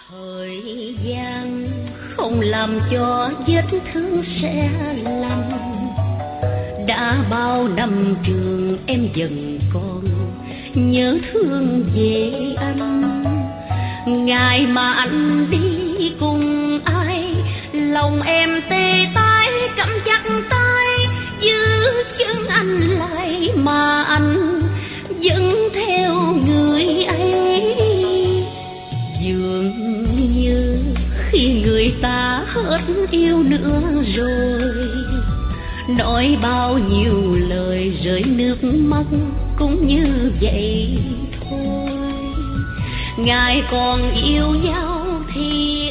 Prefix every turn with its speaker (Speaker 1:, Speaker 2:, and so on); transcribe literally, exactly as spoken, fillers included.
Speaker 1: Thời gian không làm cho vết thương sẽ lành, đã bao năm trường em dần còn nhớ thương về anh. Ngày mà anh đi cùng ai, lòng em tê tái cắm chặt tay, giữ chân anh lại mà anh vẫn theo người ấy. Dường như khi người ta hết yêu nữa rồi, nói bao nhiêu lời rơi nước mắt cũng như vậy thôi. Ngài còn yêu nhau thì